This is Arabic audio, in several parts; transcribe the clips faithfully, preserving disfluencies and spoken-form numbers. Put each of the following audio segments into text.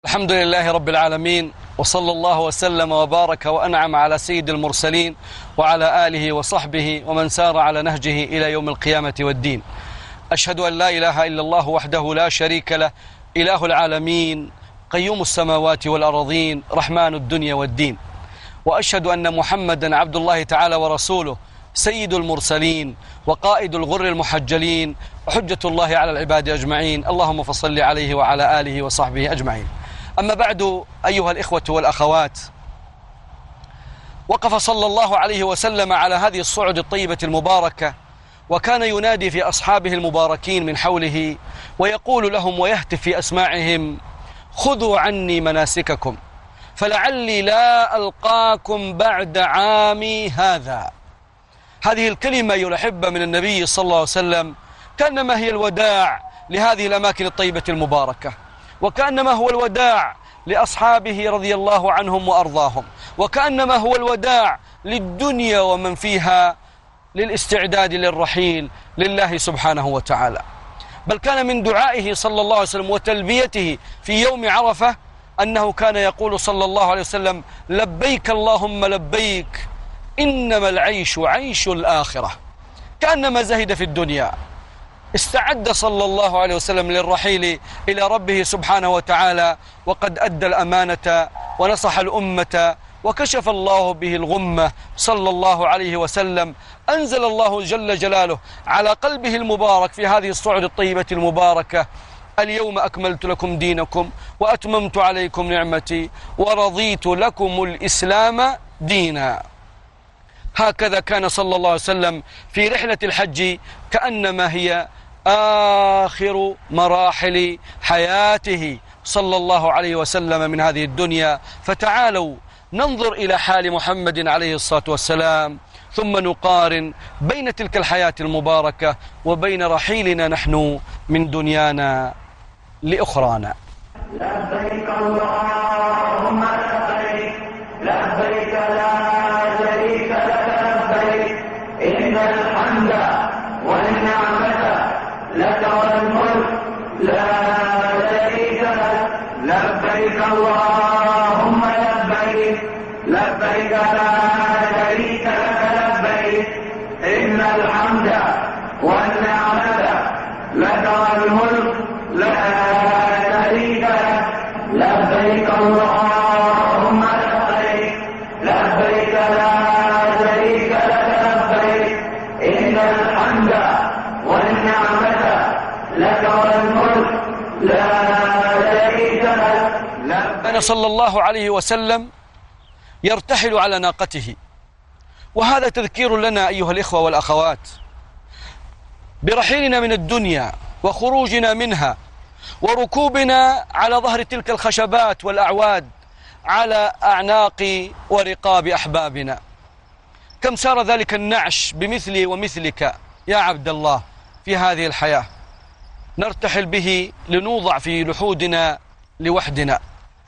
الحمد لله رب العالمين، وصلى الله وسلم وبارك وأنعم على سيد المرسلين وعلى آله وصحبه ومن سار على نهجه إلى يوم القيامة والدين. أشهد أن لا إله إلا الله وحده لا شريك له، إله العالمين، قيوم السماوات والأرضين، رحمن الدنيا والدين. وأشهد أن محمدا عبد الله تعالى ورسوله، سيد المرسلين وقائد الغر المحجلين وحجة الله على العباد أجمعين. اللهم فصل عليه وعلى آله وصحبه أجمعين. أما بعد، أيها الإخوة والأخوات، وقف صلى الله عليه وسلم على هذه الصعد الطيبة المباركة، وكان ينادي في أصحابه المباركين من حوله ويقول لهم ويهتف في أسماعهم: خذوا عني مناسككم فلعلي لا ألقاكم بعد عامي هذا. هذه الكلمة يلحبها من النبي صلى الله عليه وسلم كأنما هي الوداع لهذه الأماكن الطيبة المباركة، وكأنما هو الوداع لأصحابه رضي الله عنهم وأرضاهم، وكأنما هو الوداع للدنيا ومن فيها، للاستعداد للرحيل لله سبحانه وتعالى. بل كان من دعائه صلى الله عليه وسلم وتلبيته في يوم عرفة أنه كان يقول صلى الله عليه وسلم: لبيك اللهم لبيك، إنما العيش عيش الآخرة. كأنما زهد في الدنيا، استعد صلى الله عليه وسلم للرحيل إلى ربه سبحانه وتعالى، وقد أدى الأمانة ونصح الأمة وكشف الله به الغمة صلى الله عليه وسلم. أنزل الله جل جلاله على قلبه المبارك في هذه الصعد الطيبة المباركة: اليوم أكملت لكم دينكم وأتممت عليكم نعمتي ورضيت لكم الإسلام دينا. هكذا كان صلى الله عليه وسلم في رحلة الحج، كأنما هي آخر مراحل حياته صلى الله عليه وسلم من هذه الدنيا. فتعالوا ننظر إلى حال محمد عليه الصلاة والسلام، ثم نقارن بين تلك الحياة المباركة وبين رحيلنا نحن من دنيانا لأخرانا. لبيك اللهم لبيك، لبيك لا شريك لك لبيك، إن الحمد والنعمة لك والملك لا شريك لك. لبيك اللهم لبيك، لبيك لا شريك لك لبيك، إن الحمد والنعمة لك والملك لا شريك لك. لبيك اللهم لبيك، لبيك لا شريك لك لبيك، إن الحمد والنعمة لك والملك لا شريك لك. كان صلى الله عليه وسلم يرتحل على ناقته، وهذا تذكير لنا أيها الإخوة والأخوات برحيلنا من الدنيا وخروجنا منها وركوبنا على ظهر تلك الخشبات والأعواد على أعناق ورقاب أحبابنا. كم سار ذلك النعش بمثلي ومثلك يا عبد الله في هذه الحياة، نرتحل به لنوضع في لحودنا لوحدنا.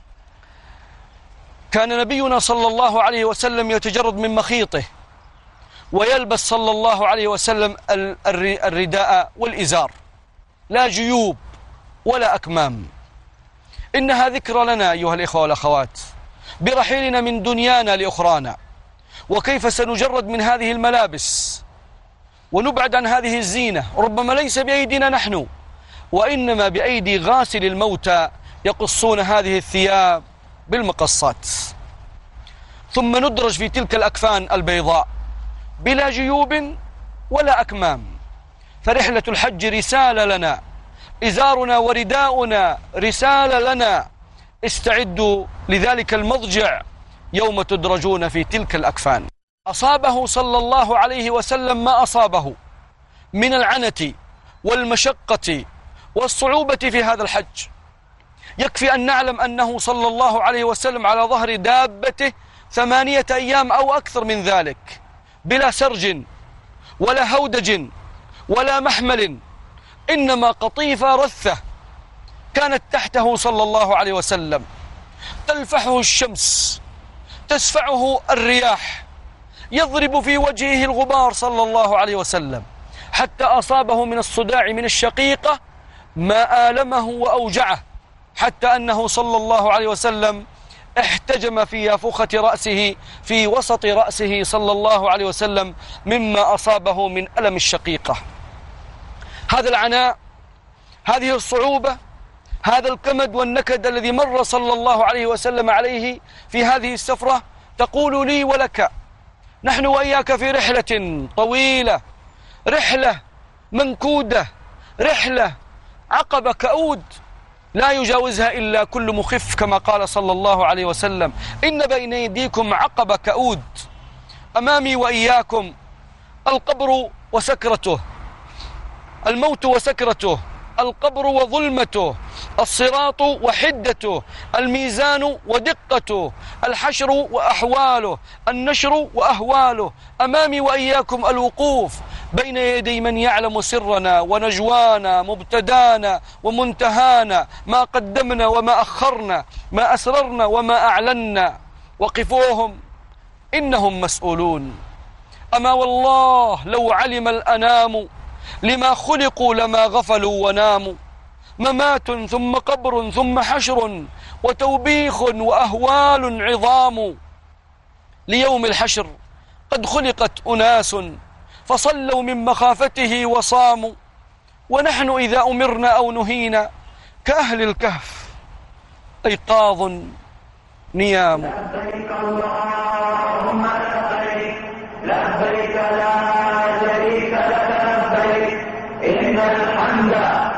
كان نبينا صلى الله عليه وسلم يتجرد من مخيطه ويلبس صلى الله عليه وسلم الرداء والإزار، لا جيوب ولا أكمام. إنها ذكرى لنا أيها الإخوة والأخوات برحيلنا من دنيانا لأخرانا، وكيف سنجرد من هذه الملابس ونبعد عن هذه الزينة، ربما ليس بأيدينا نحن، وإنما بأيدي غاسل الموتى يقصون هذه الثياب بالمقصات، ثم ندرج في تلك الأكفان البيضاء بلا جيوب ولا أكمام. فرحلة الحج رسالة لنا، إزارنا ورداؤنا رسالة لنا. استعدوا لذلك المضجع يوم تدرجون في تلك الأكفان. أصابه صلى الله عليه وسلم ما أصابه من العنة والمشقة والصعوبة في هذا الحج. يكفي أن نعلم أنه صلى الله عليه وسلم على ظهر دابته ثمانية أيام أو أكثر من ذلك، بلا سرج ولا هودج ولا محمل، إنما قطيفة رثة كانت تحته صلى الله عليه وسلم، تلفحه الشمس، تسفعه الرياح، يضرب في وجهه الغبار صلى الله عليه وسلم، حتى أصابه من الصداع من الشقيقة ما آلمه وأوجعه، حتى أنه صلى الله عليه وسلم احتجم في يافخة رأسه في وسط رأسه صلى الله عليه وسلم مما أصابه من ألم الشقيقة. هذا العناء، هذه الصعوبة، هذا الكمد والنكد الذي مر صلى الله عليه وسلم عليه في هذه السفرة تقول لي ولك نحن وإياك في رحلة طويلة، رحلة منكودة، رحلة عقبة كؤود لا يجاوزها إلا كل مخف، كما قال صلى الله عليه وسلم: إن بين يديكم عقبة كؤود، أمامي وإياكم القبر وسكرته، الموت وسكرته، القبر وظلمته، الصراط وحدته، الميزان ودقته، الحشر وأحواله، النشر وأهواله. أمامي وإياكم الوقوف بين يدي من يعلم سرنا ونجوانا، مبتدانا ومنتهانا، ما قدمنا وما أخرنا، ما أسررنا وما أعلنا. وقفوهم إنهم مسؤولون. أما والله لو علم الأنام لما خلقوا لما غفلوا وناموا. ممات ثم قبر ثم حشر وتوبيخ وأهوال عظام. ليوم الحشر قد خلقت أناس فصلوا من مخافته وصاموا، ونحن إذا أمرنا أو نهينا كأهل الكهف أيقاظ نيام. لبيك اللهم لبيك، لبيك لا شريك لك لبيك، إن الحمد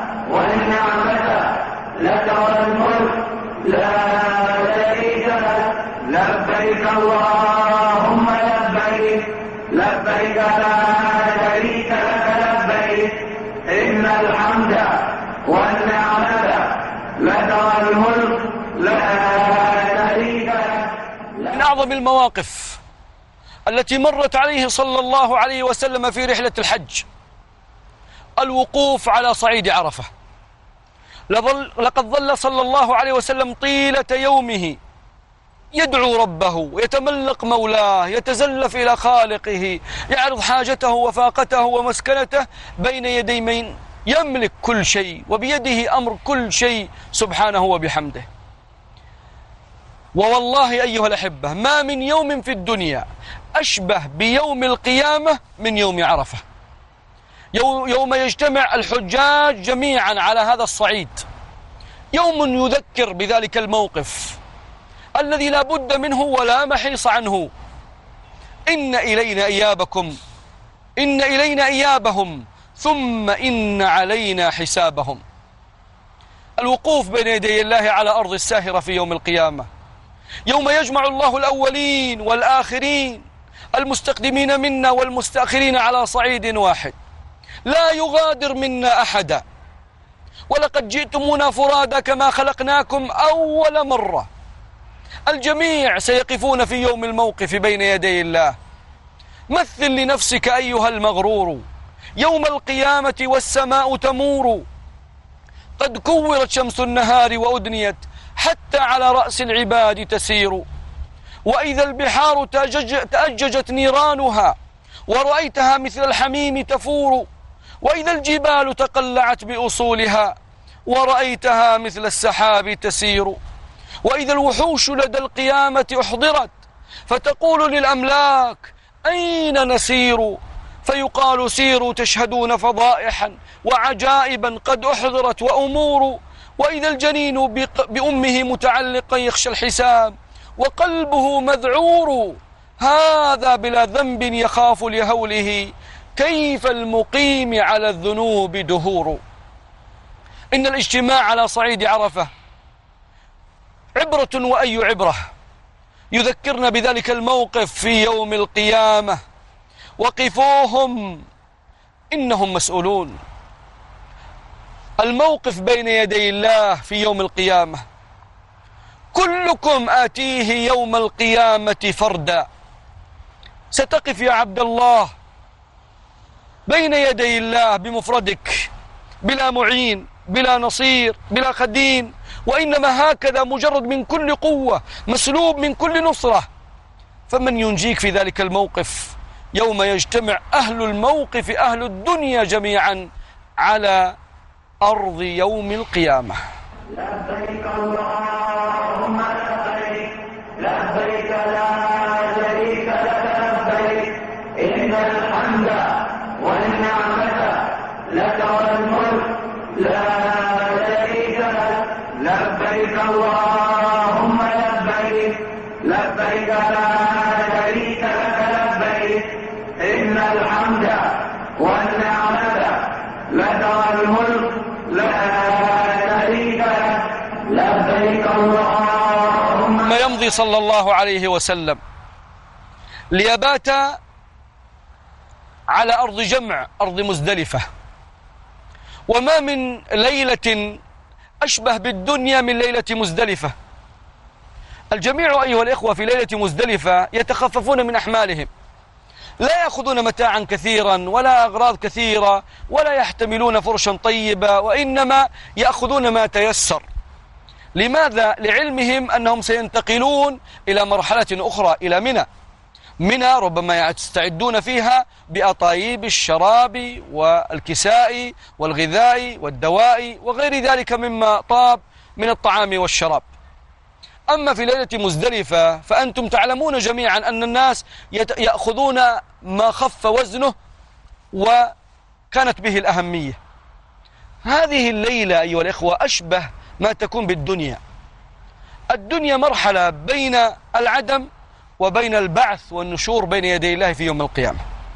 والنعمة لك والملك لا شريك لك. لبيك اللهم لبيك، لبيك لا شريك لك لبيك، إن الحمد والنعمة لك والملك لا شريك لك. من أعظم المواقف التي مرت عليه صلى الله عليه وسلم في رحلة الحج الوقوف على صعيد عرفة. لقد ظل صلى الله عليه وسلم طيلة يومه يدعو ربه ويتملق مولاه، يتزلف إلى خالقه، يعرض حاجته وفاقته ومسكنته بين يدي من يملك كل شيء وبيده أمر كل شيء سبحانه وبحمده. ووالله أيها الأحبة ما من يوم في الدنيا أشبه بيوم القيامة من يوم عرفة، يوم يجتمع الحجاج جميعا على هذا الصعيد، يوم يذكر بذلك الموقف الذي لا بد منه ولا محيص عنه. إن إلينا إيابكم، إن إلينا إيابهم، ثم إن علينا حسابهم. الوقوف بين يدي الله على أرض الساهرة في يوم القيامة، يوم يجمع الله الأولين والآخرين، المستقدمين منا والمستأخرين على صعيد واحد، لا يغادر منا أحدا. ولقد جئتمونا فرادا كما خلقناكم أول مرة. الجميع سيقفون في يوم الموقف بين يدي الله. مثل لنفسك أيها المغرور يوم القيامة والسماء تمور، قد كورت شمس النهار وأدنيت حتى على رأس العباد تسير، وإذا البحار تأججت نيرانها ورأيتها مثل الحميم تفور، وإذا الجبال تقلعت بأصولها ورأيتها مثل السحاب تسير، وإذا الوحوش لدى القيامة أحضرت فتقول للأملاك أين نسير، فيقال سيروا تشهدون فضائحا وعجائبا قد أحضرت وأمور، وإذا الجنين بأمه متعلقا يخشى الحساب وقلبه مذعور، هذا بلا ذنب يخاف لهوله كيف المقيم على الذنوب دهور. إن الاجتماع على صعيد عرفة عبرة وأي عبرة، يذكرنا بذلك الموقف في يوم القيامة. وقفوهم إنهم مسؤولون. الموقف بين يدي الله في يوم القيامة، كلكم آتيه يوم القيامة فردا. ستقف يا عبد الله بين يدي الله بمفردك، بلا معين، بلا نصير، بلا خدين، وإنما هكذا مجرد من كل قوة، مسلوب من كل نصرة. فمن ينجيك في ذلك الموقف يوم يجتمع أهل الموقف، أهل الدنيا جميعا على أرض يوم القيامة؟ لبيك اللهم لبيك لبيك لا شريك لك لبيك إن الحمد والنعمة لك والملك لا شريك لك لبيك اللهم لبيك لبيك لا شريك لك لبيك إن الحمد والنعمة لك والملك لا شريك لك لبيك اللهم. ثم يمضي صلى الله عليه وسلم ليبات على أرض جمع، أرض مزدلفة، وما من ليلة أشبه بالدنيا من ليلة مزدلفة. الجميع أيها الإخوة في ليلة مزدلفة يتخففون من أحمالهم، لا يأخذون متاعا كثيرا ولا أغراض كثيرة ولا يحتملون فرشا طيبة، وإنما يأخذون ما تيسر. لماذا؟ لعلمهم أنهم سينتقلون إلى مرحلة أخرى، إلى منى. منى ربما يستعدون فيها بأطايب الشراب والكساء والغذاء والدواء وغير ذلك مما طاب من الطعام والشراب. أما في ليلة مزدلفة فأنتم تعلمون جميعا أن الناس يأخذون ما خف وزنه وكانت به الأهمية. هذه الليلة أيها الإخوة أشبه ما تكون بالدنيا. الدنيا مرحلة بين العدم وبين البعث والنشور بين يدي الله في يوم القيامة.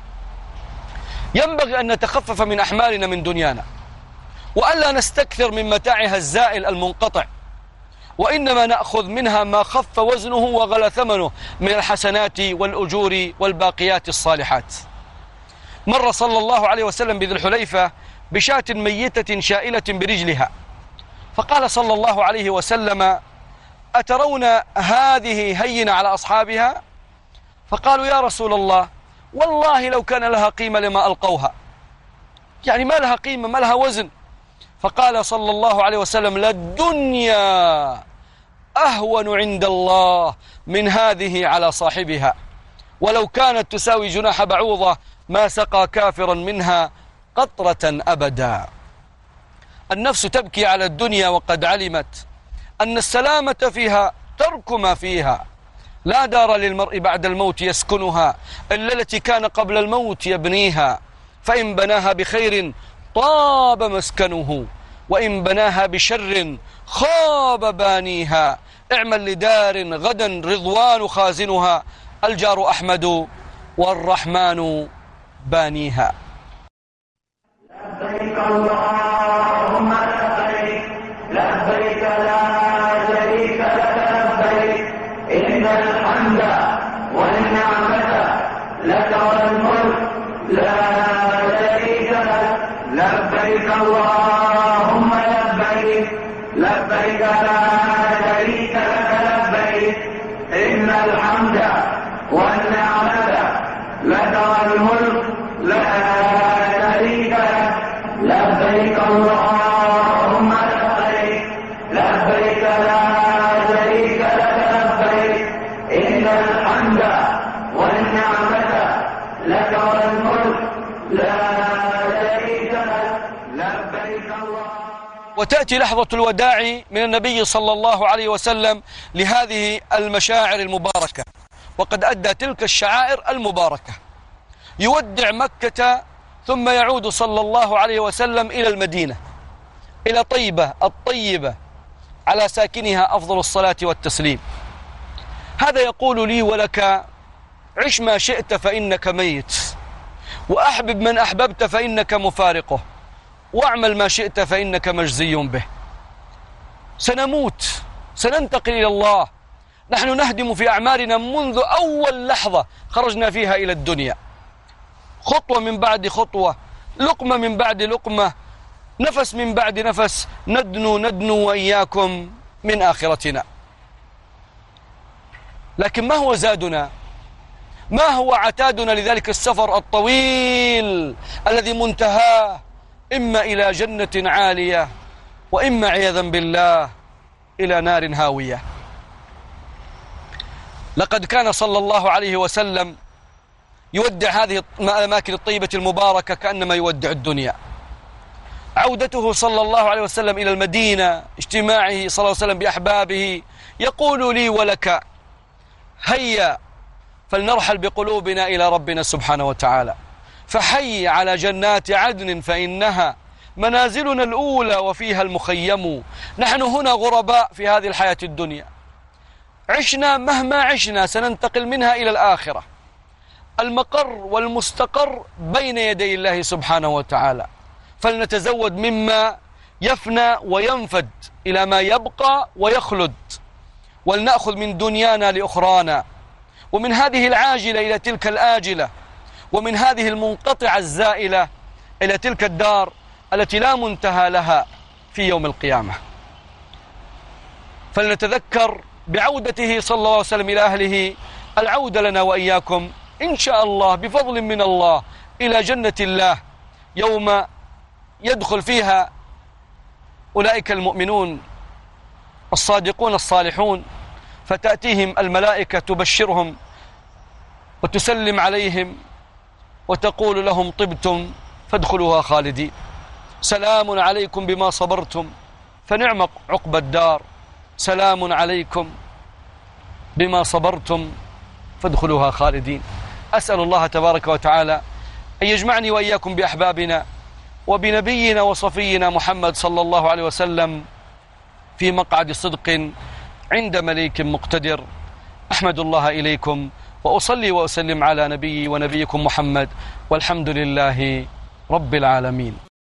ينبغي أن نتخفف من أحمالنا من دنيانا، وألا نستكثر من متاعها الزائل المنقطع، وإنما نأخذ منها ما خف وزنه وغلى ثمنه من الحسنات والأجور والباقيات الصالحات. مر صلى الله عليه وسلم بذي الحليفة بشاة ميتة شائلة برجلها، فقال صلى الله عليه وسلم: أترون هذه هينة على أصحابها؟ فقالوا: يا رسول الله، والله لو كان لها قيمة لما ألقوها، يعني ما لها قيمة، ما لها وزن. فقال صلى الله عليه وسلم: للدنيا أهون عند الله من هذه على صاحبها، ولو كانت تساوي جناح بعوضة ما سقى كافرا منها قطرة أبدا. النفس تبكي على الدنيا وقد علمت أن السلامة فيها ترك ما فيها. لا دار للمرء بعد الموت يسكنها إلا التي كان قبل الموت يبنيها، فإن بناها بخير طاب مسكنه، وإن بناها بشر خاب بانيها. اعمل لدار غدا رضوان خازنها، الجار أحمد والرحمن بانيها. لبيك اللهم لبيك لبيك لا شريك لك لبيك إن الحمد والنعمة لك والملك لا شريك لك لبيك اللهم لبيك لبيك لا شريك لك لبيك إن الحمد والنعمة لك والملك لا شريك لك لبيك اللهم لبيك لبيك لا شريك لك لبيك إن الحمد والنعمة لك والملك لا شريك لك لبيك اللهم. وتأتي لحظة الوداع من النبي صلى الله عليه وسلم لهذه المشاعر المباركة، وقد أدى تلك الشعائر المباركة. يودع مكة ثم يعود صلى الله عليه وسلم إلى المدينة، إلى طيبة الطيبة على ساكنها أفضل الصلاة والتسليم. هذا يقول لي ولك: عش ما شئت فإنك ميت، وأحبب من أحببت فإنك مفارقه، واعمل ما شئت فإنك مجزي به. سنموت، سننتقل إلى الله. نحن نهدم في أعمارنا منذ أول لحظة خرجنا فيها إلى الدنيا، خطوة من بعد خطوة، لقمة من بعد لقمة، نفس من بعد نفس، ندنو ندنو وإياكم من آخرتنا. لكن ما هو زادنا؟ ما هو عتادنا لذلك السفر الطويل الذي منتهاه إما إلى جنة عالية، وإما عياذا بالله إلى نار هاوية؟ لقد كان صلى الله عليه وسلم يودع هذه الأماكن الطيبة المباركة كأنما يودع الدنيا. عودته صلى الله عليه وسلم إلى المدينة، اجتماعه صلى الله عليه وسلم بأحبابه، يقول لي ولك هيا فلنرحل بقلوبنا إلى ربنا سبحانه وتعالى، فحي على جنات عدن فإنها منازلنا الأولى وفيها المخيم. نحن هنا غرباء في هذه الحياة الدنيا، عشنا مهما عشنا سننتقل منها إلى الآخرة، المقر والمستقر بين يدي الله سبحانه وتعالى، فلنتزود مما يفنى وينفد إلى ما يبقى ويخلد، ولنأخذ من دنيانا لأخرانا، ومن هذه العاجلة إلى تلك الآجلة، ومن هذه المنقطعة الزائلة إلى تلك الدار التي لا منتهى لها في يوم القيامة. فلنتذكر بعودته صلى الله عليه وسلم إلى أهله العودة لنا وإياكم إن شاء الله بفضل من الله إلى جنة الله، يوم يدخل فيها أولئك المؤمنون الصادقون الصالحون، فتأتيهم الملائكة تبشرهم وتسلم عليهم وتقول لهم طبتم فادخلوها خالدين، سلام عليكم بما صبرتم فنعم عقبى الدار، سلام عليكم بما صبرتم فادخلوها خالدين. أسأل الله تبارك وتعالى أن يجمعني وإياكم بأحبابنا وبنبينا وصفينا محمد صلى الله عليه وسلم في مقعد صدق عند مليك مقتدر. أحمد الله إليكم وأصلي وأسلم على نبي ونبيكم محمد، والحمد لله رب العالمين.